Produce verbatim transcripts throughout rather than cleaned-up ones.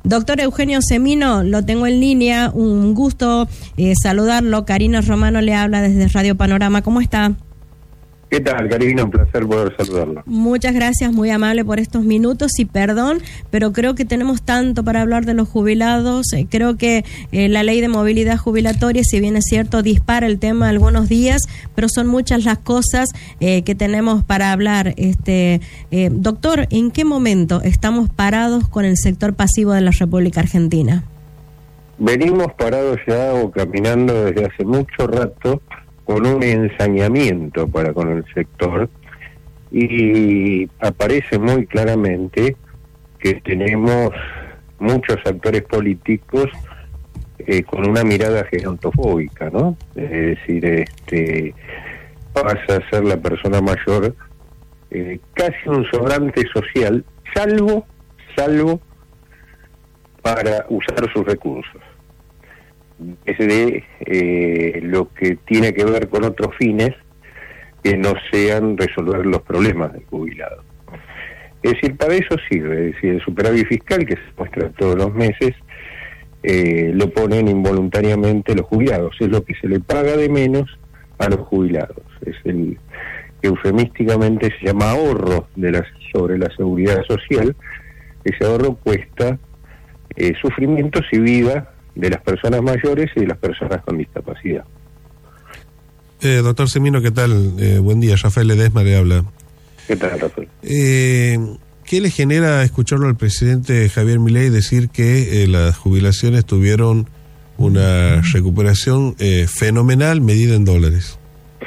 Doctor Eugenio Semino, lo tengo en línea, un gusto eh, saludarlo. Karina Romano le habla desde Radio Panorama. ¿Cómo está? ¿Qué tal, Karina? Un placer poder saludarlo. Muchas gracias, muy amable por estos minutos y perdón, pero creo que tenemos tanto para hablar de los jubilados. Eh, creo que eh, la ley de movilidad jubilatoria, si bien es cierto, dispara el tema algunos días, pero son muchas las cosas eh, que tenemos para hablar. Este eh, Doctor, ¿en qué momento estamos parados con el sector pasivo de la República Argentina? Venimos parados ya o caminando desde hace mucho rato con un ensañamiento para con el sector, y aparece muy claramente que tenemos muchos actores políticos eh, con una mirada gerontofóbica, ¿no? Es decir, este pasa a ser la persona mayor eh, casi un sobrante social, salvo, salvo para usar sus recursos. Es de eh, lo que tiene que ver con otros fines que no sean resolver los problemas del jubilado. Es decir, para eso sirve. Es decir, el superávit fiscal que se muestra todos los meses eh, lo ponen involuntariamente los jubilados. Es lo que se le paga de menos a los jubilados. Es el que eufemísticamente se llama ahorro de la, sobre la seguridad social. Ese ahorro cuesta eh, sufrimientos y vida de las personas mayores y de las personas con discapacidad. Eh, doctor Semino, ¿qué tal? Eh, buen día, Rafael Ledesma le habla. ¿Qué tal, Rafael? Eh, ¿Qué le genera escucharlo al presidente Javier Milei decir que eh, las jubilaciones tuvieron una recuperación eh, fenomenal medida en dólares?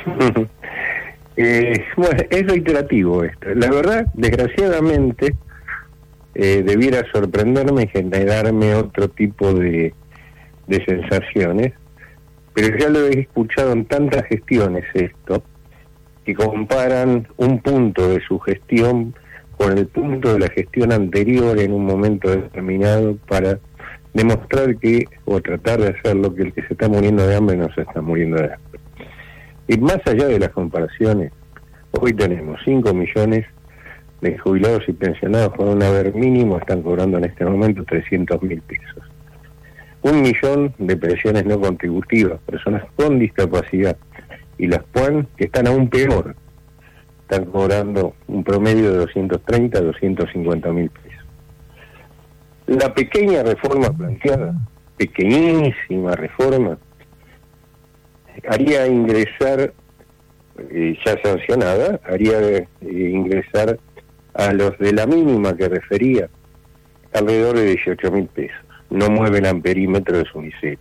eh, bueno, es reiterativo esto. La verdad, desgraciadamente, eh, debiera sorprenderme y generarme otro tipo de de sensaciones, pero ya lo he escuchado en tantas gestiones esto, que comparan un punto de su gestión con el punto de la gestión anterior en un momento determinado para demostrar que, o tratar de hacer lo que el que se está muriendo de hambre no se está muriendo de hambre. Y más allá de las comparaciones, hoy tenemos cinco millones de jubilados y pensionados con un haber mínimo, están cobrando en este momento trescientos mil pesos. Un millón de pensiones no contributivas, personas con discapacidad, y las P U A N que están aún peor, están cobrando un promedio de doscientos treinta a doscientos cincuenta mil pesos. La pequeña reforma planteada, pequeñísima reforma, haría ingresar, eh, ya sancionada, haría eh, ingresar a los de la mínima que refería alrededor de dieciocho mil pesos. No mueven el perímetro de su miseria.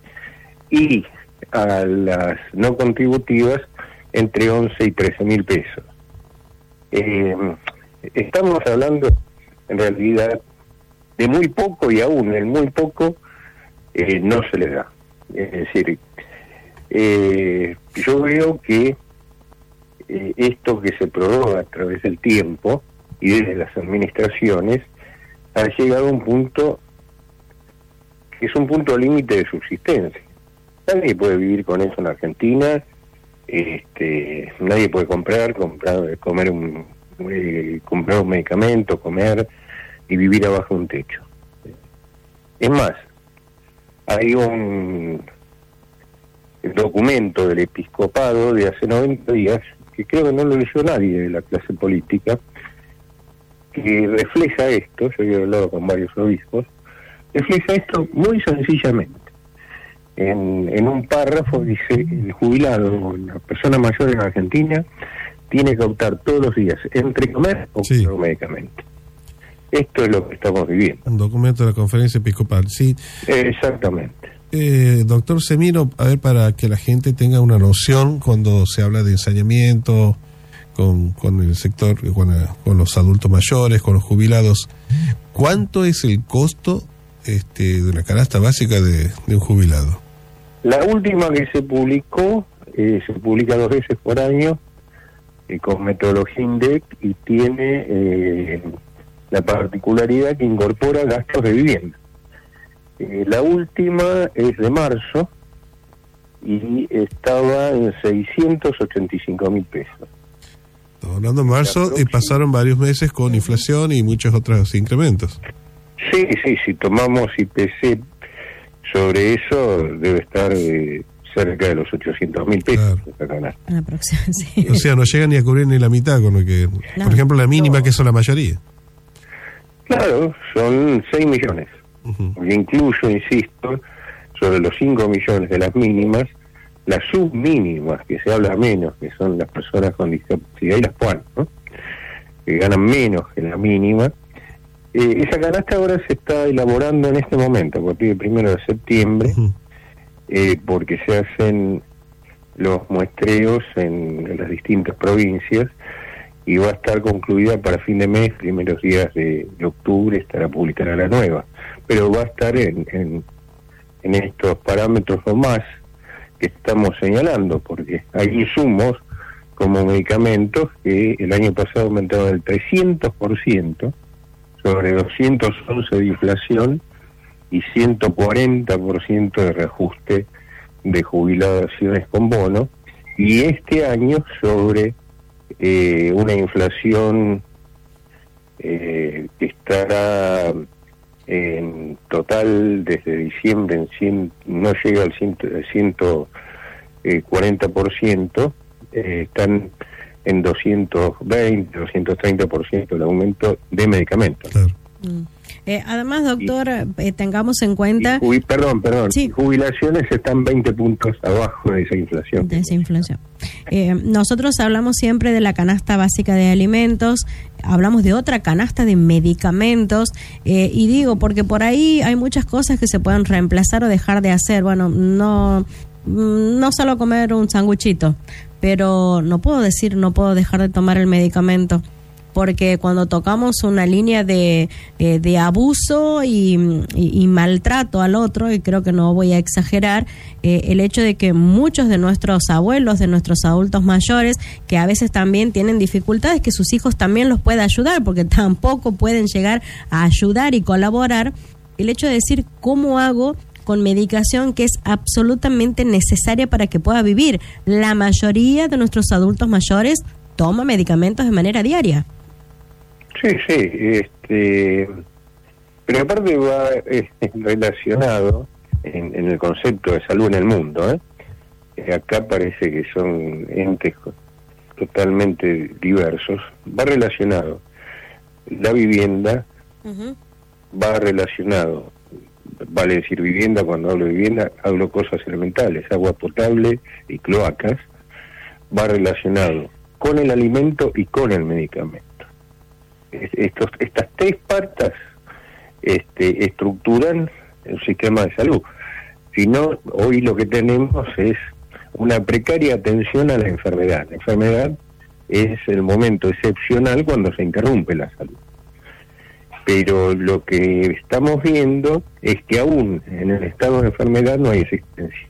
Y a las no contributivas entre once y trece mil pesos. Eh, estamos hablando en realidad de muy poco, y aún el muy poco eh, no se le da. Es decir, eh, yo veo que eh, esto que se prorroga a través del tiempo y desde las administraciones ha llegado a un punto es un punto límite de subsistencia. Nadie puede vivir con eso en Argentina, este, nadie puede comprar, comprar, comer un, eh, comprar un medicamento, comer y vivir abajo de un techo. Es más, hay un documento del episcopado de hace noventa días, que creo que no lo leyó nadie de la clase política, que refleja esto. Yo he hablado con varios obispos, refleja esto muy sencillamente. En, en un párrafo dice: el jubilado, la persona mayor en Argentina, tiene que optar todos los días entre comer o sí. comprar un medicamento. Esto es lo que estamos viviendo. Un documento de la Conferencia Episcopal, sí. Eh, exactamente. Eh, doctor Semino, a ver, para que la gente tenga una noción cuando se habla de ensañamiento con, con el sector, con, con los adultos mayores, con los jubilados, ¿cuánto es el costo este, de una canasta básica de, de un jubilado? La última que se publicó, eh, se publica dos veces por año, eh, con metodología INDEC, y tiene eh, la particularidad que incorpora gastos de vivienda. Eh, la última es de marzo y estaba en seiscientos ochenta y cinco mil pesos. Estamos hablando de marzo y pasaron varios meses con inflación y muchos otros incrementos. Sí, sí, si tomamos I P C sobre eso, debe estar eh, cerca de los ochocientos mil pesos. Claro. Esa canasta. En la próxima, sí. O sea, no llega ni a cubrir ni la mitad con lo que... No. Por ejemplo, la mínima, No. que son la mayoría. Claro, son seis millones. Uh-huh. Y incluso, insisto, sobre los cinco millones de las mínimas, las submínimas, que se habla menos, que son las personas con discapacidad y las P U A N, ¿no? Que ganan menos que la mínima. Eh, esa canasta ahora se está elaborando en este momento, a partir del primero de septiembre, Uh-huh. eh, porque se hacen los muestreos en, en las distintas provincias y va a estar concluida para fin de mes, primeros días de, de octubre, estará publicada la nueva. Pero va a estar en, en, en estos parámetros o más que estamos señalando, porque hay insumos como medicamentos que el año pasado aumentaron el trescientos por ciento sobre doscientos once de inflación y ciento cuarenta por ciento de reajuste de jubilaciones con bono, y este año sobre eh, una inflación eh, que estará en total desde diciembre en cien, no llega al ciento cuarenta por ciento, eh, están en doscientos veinte, doscientos treinta por ciento el aumento de medicamentos. Claro. Mm. Eh, además, doctor, eh, tengamos en cuenta... Y, jubi- perdón, perdón, Sí. jubilaciones están veinte puntos abajo de esa inflación. De esa inflación. Eh, nosotros hablamos siempre de la canasta básica de alimentos, hablamos de otra canasta de medicamentos, eh, y digo, porque por ahí hay muchas cosas que se pueden reemplazar o dejar de hacer. Bueno, no, no solo comer un sanguchito, pero no puedo decir no puedo dejar de tomar el medicamento, porque cuando tocamos una línea de, eh, de abuso y, y, y maltrato al otro, y creo que no voy a exagerar, eh, el hecho de que muchos de nuestros abuelos, de nuestros adultos mayores, que a veces también tienen dificultades, que sus hijos también los puedan ayudar, porque tampoco pueden llegar a ayudar y colaborar, el hecho de decir cómo hago con medicación que es absolutamente necesaria para que pueda vivir. La mayoría de nuestros adultos mayores toma medicamentos de manera diaria. Sí, sí, este, pero aparte va eh, relacionado en, en el concepto de salud en el mundo, ¿eh? Eh, acá parece que son entes totalmente diversos, va relacionado la vivienda, Uh-huh. va relacionado, vale decir vivienda, cuando hablo de vivienda hablo cosas elementales, agua potable y cloacas, va relacionado con el alimento y con el medicamento. Estos, estas tres patas este, estructuran el sistema de salud. Si no, hoy lo que tenemos es una precaria atención a la enfermedad. La enfermedad es el momento excepcional cuando se interrumpe la salud. Pero lo que estamos viendo es que aún en el estado de enfermedad no hay existencia.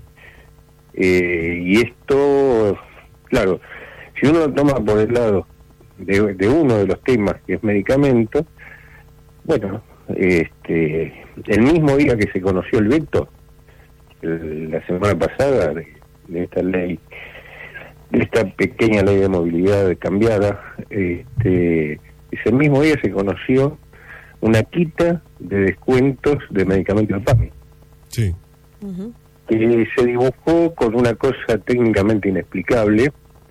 Eh, y esto, claro, si uno lo toma por el lado de, de uno de los temas que es medicamento, bueno, este, el mismo día que se conoció el veto, el, la semana pasada, de, de esta ley, de esta pequeña ley de movilidad cambiada, este, ese mismo día se conoció una quita de descuentos de medicamentos de P A M I. Sí. Uh-huh. Que se dibujó con una cosa técnicamente inexplicable.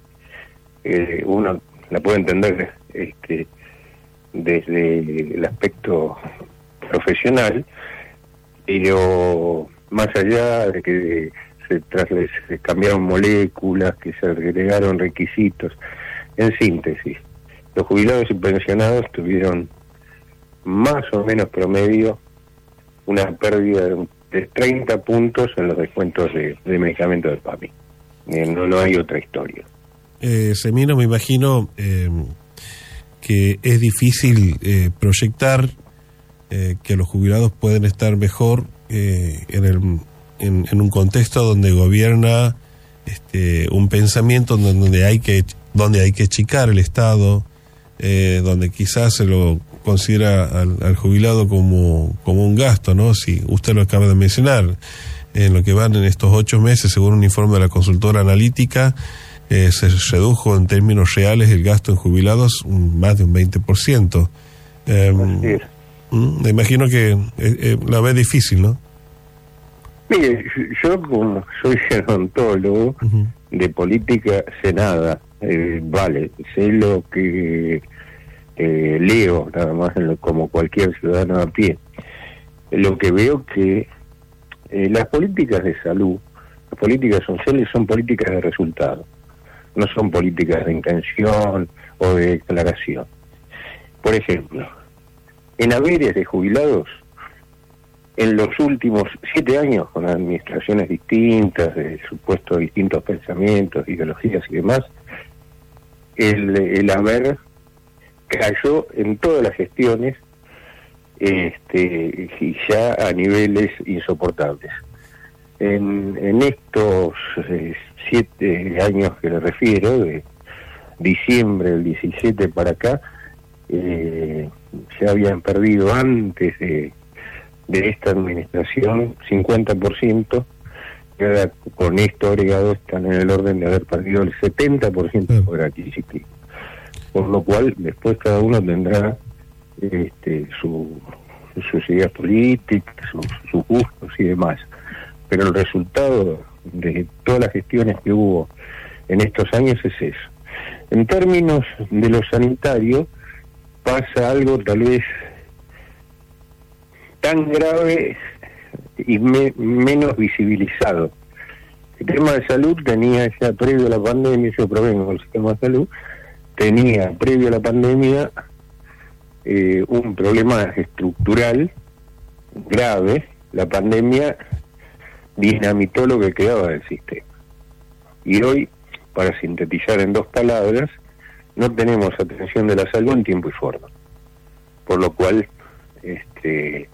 Eh, uno la puede entender este, desde el aspecto profesional, pero más allá de que se, tras, se cambiaron moléculas, que se agregaron requisitos, en síntesis, los jubilados y pensionados tuvieron más o menos promedio una pérdida de, de treinta puntos en los descuentos de, de medicamentos de P A M I. Eh, no, no hay otra historia. Eh, Semino, me imagino eh, que es difícil eh, proyectar eh, que los jubilados pueden estar mejor eh, en, el, en, en un contexto donde gobierna este, un pensamiento donde hay que donde hay que achicar el Estado, eh, donde quizás se lo considera al, al jubilado como, como un gasto, ¿no? Si usted lo acaba de mencionar, en lo que van en estos ocho meses, según un informe de la consultora analítica, eh, se redujo en términos reales el gasto en jubilados un, más de un veinte por ciento. Eh, Mm, me imagino que eh, eh, la ve difícil, ¿no? Mire, yo como soy gerontólogo, uh-huh. de política sé nada, eh, vale, sé lo que eh, leo, nada más en lo, como cualquier ciudadano a pie. Lo que veo que eh, las políticas de salud, las políticas sociales son políticas de resultado, no son políticas de intención o de declaración. Por ejemplo, en haberes de jubilados, en los últimos siete años, con administraciones distintas, de supuestos distintos pensamientos, ideologías y demás, el, el haber cayó en todas las gestiones, este, y ya a niveles insoportables. En, en estos eh, siete años que le refiero, de diciembre del diecisiete para acá, eh, se habían perdido antes de de esta administración cincuenta por ciento, y ahora con esto agregado están en el orden de haber perdido el setenta por ciento por adquisitivo. Por lo cual después cada uno tendrá este, su, sus ideas políticas, sus, sus gustos y demás. Pero el resultado de todas las gestiones que hubo en estos años es eso. En términos de lo sanitario, pasa algo tal vez tan grave y me, menos visibilizado. El tema de salud tenía ya previo a la pandemia, yo provengo del sistema de salud, tenía previo a la pandemia eh, un problema estructural grave. La pandemia dinamitó lo que quedaba del sistema. Y hoy, para sintetizar en dos palabras, no tenemos atención de la salud en tiempo y forma. Por lo cual, este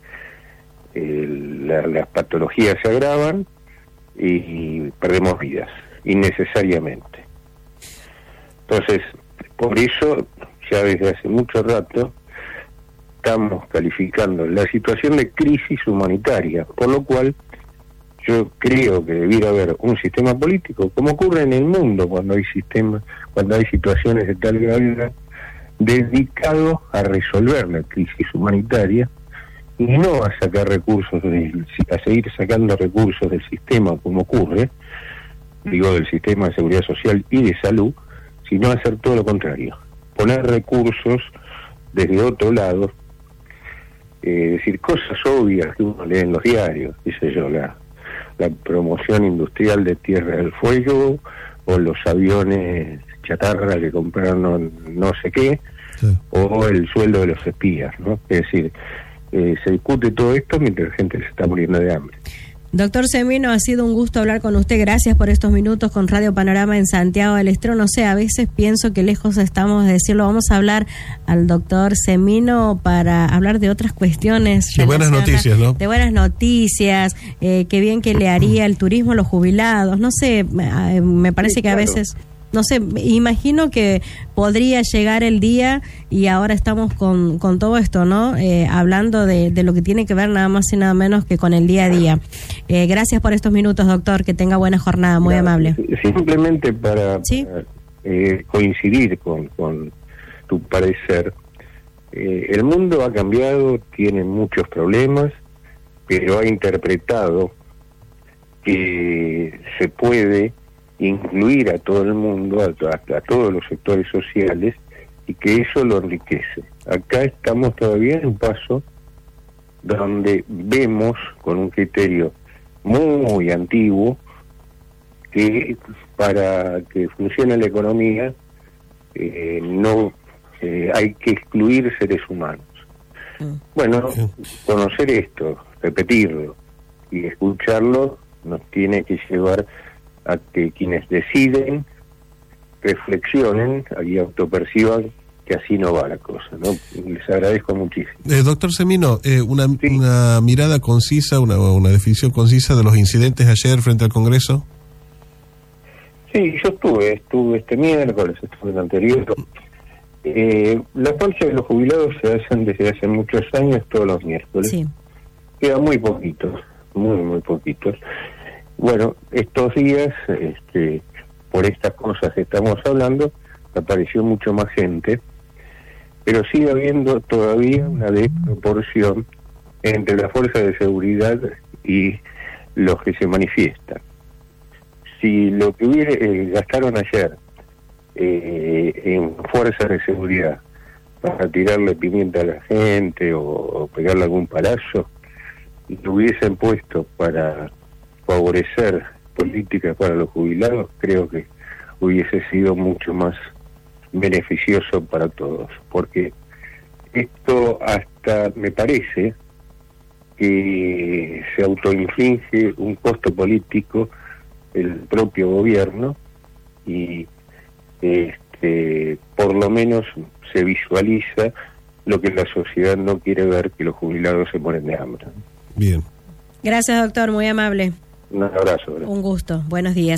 El, la, las patologías se agravan y, y perdemos vidas, innecesariamente. Entonces, por eso, ya desde hace mucho rato, estamos calificando la situación de crisis humanitaria, por lo cual yo creo que debiera haber un sistema político, como ocurre en el mundo cuando hay sistemas, cuando hay situaciones de tal gravedad, dedicado a resolver la crisis humanitaria, y no a sacar recursos, de, a seguir sacando recursos del sistema como ocurre, digo del sistema de seguridad social y de salud, sino hacer todo lo contrario, poner recursos desde otro lado, eh, decir cosas obvias que uno lee en los diarios, qué sé yo, la, la promoción industrial de Tierra del Fuego, o los aviones chatarra que compraron no, no sé qué, sí. O el sueldo de los espías, ¿no? Es decir, Eh, se discute todo esto mientras la gente se está muriendo de hambre. Doctor Semino, ha sido un gusto hablar con usted. Gracias por estos minutos con Radio Panorama en Santiago del Estero. No sé, a veces pienso que lejos estamos de decirlo. Vamos a hablar al doctor Semino para hablar de otras cuestiones. De buenas noticias, ¿no? De buenas noticias, eh, qué bien que le haría el turismo a los jubilados. No sé, me, me parece sí, que claro. a veces... No sé, imagino que podría llegar el día y ahora estamos con, con todo esto, ¿no? Eh, hablando de, de lo que tiene que ver nada más y nada menos que con el día a día. Eh, gracias por estos minutos, doctor. Que tenga buena jornada, muy claro, amable. Simplemente para, ¿Sí? para eh, coincidir con, con tu parecer, eh, el mundo ha cambiado, tiene muchos problemas, pero ha interpretado que se puede incluir a todo el mundo, a, a, a todos los sectores sociales, y que eso lo enriquece. Acá estamos todavía en un paso donde vemos con un criterio muy antiguo que para que funcione la economía eh, no eh, hay que excluir seres humanos. Bueno, conocer esto, repetirlo y escucharlo nos tiene que llevar a que quienes deciden reflexionen y autoperciban que así no va la cosa, ¿no? Les agradezco muchísimo. Eh, doctor Semino, eh, una, sí. una mirada concisa, una, una definición concisa de los incidentes ayer frente al Congreso. Sí, yo estuve, estuve este miércoles, estuve el anterior. Eh, las marchas de los jubilados se hacen desde hace muchos años todos los miércoles. Sí. Quedan muy poquitos, muy, muy poquitos. Bueno, estos días, este, por estas cosas que estamos hablando, apareció mucho más gente, pero sigue habiendo todavía una desproporción entre la fuerza de seguridad y los que se manifiestan. Si lo que hubiera, eh, gastaron ayer eh, en fuerzas de seguridad para tirarle pimienta a la gente o, o pegarle algún palazo, y lo hubiesen puesto para favorecer políticas para los jubilados, creo que hubiese sido mucho más beneficioso para todos, porque esto hasta me parece que se autoinflige un costo político el propio gobierno y este por lo menos se visualiza lo que la sociedad no quiere ver, que los jubilados se mueren de hambre. Bien. Gracias, doctor, muy amable. Un abrazo. Un gusto, buenos días.